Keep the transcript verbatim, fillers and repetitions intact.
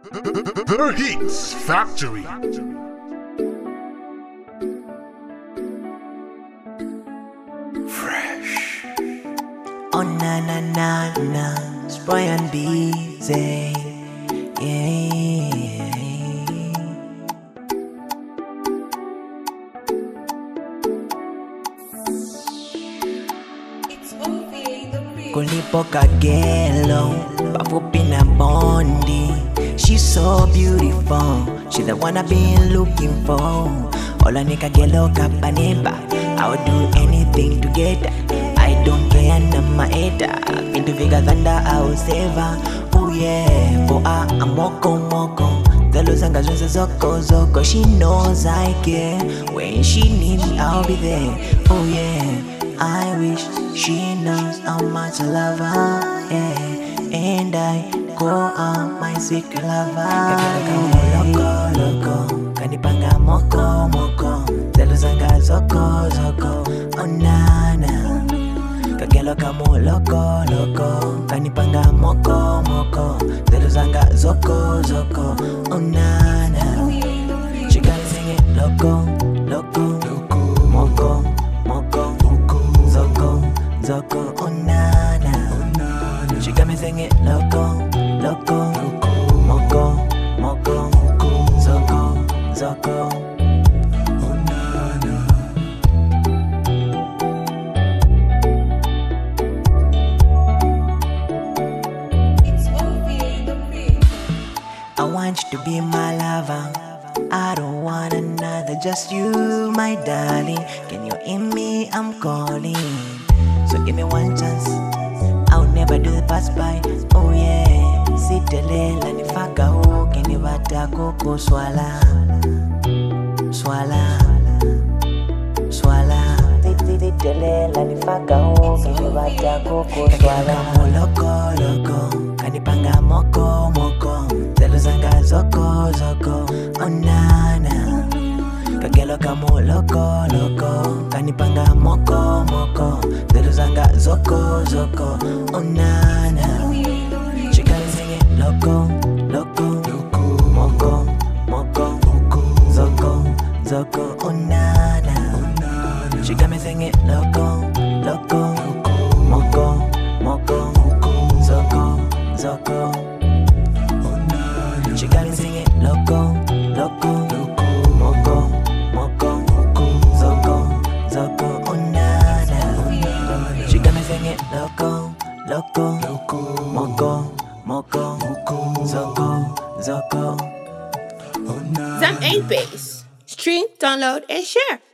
The Hits Factory. Fresh. Oh na na na na, Spy and Busy. Yeah. Kulipo kagelo, pafupi na bondi. She's so beautiful, she's the one I've been looking for. Ola ni kagelo kapaneba, I would do anything to get her. I don't care na maeta, into Vega Thunder I will save her. Oh yeah, for her I'm moko moko. Zalo zanga zonse zoko zoko, she knows I care. When she needs me I'll be there. Oh yeah, I wish she knows how much I love her, yeah. And I call her my secret lover. Kagelo kamo loko loko, kanipanga moko moko. Zalo zanga zoko zoko, oh nana. Kagelo kamo loko loko, kanipanga moko moko. Zalo zanga zoko zoko, oh nana. She gotta sing it loco loco moko moko zoko zoko, oh nana. She got me singing loco loco moko moko zoko zoko, oh nana. I want you to be my lover, I don't want another, just you, my darling. Can you hear me? I'm calling. So give me one chance, I'll never do the pass by. Oh yeah, sitelela nifaka huke nibata kuku swala swala swala. Sitelela nifaka huke nibata kuku swala. Kagelo loko loko, kanipanga moko moko. Zalo zanga zoko zoko, oh nana. Kagelo kamo loko loko, kanipanga moko moko. Zalo zanga zoko zoko, oh nana. She gotta sing it loco loco moko moko zoko zoko, oh nana. She got me singing loco loco moko moko zoko zoko. She got me singing loco, loco, moko, moko, zoko, zoko, oh nana. She got me singing loco, loco, moko, moko, zoko, zoko, oh nana. Zam eight Base. Stream, download, and share.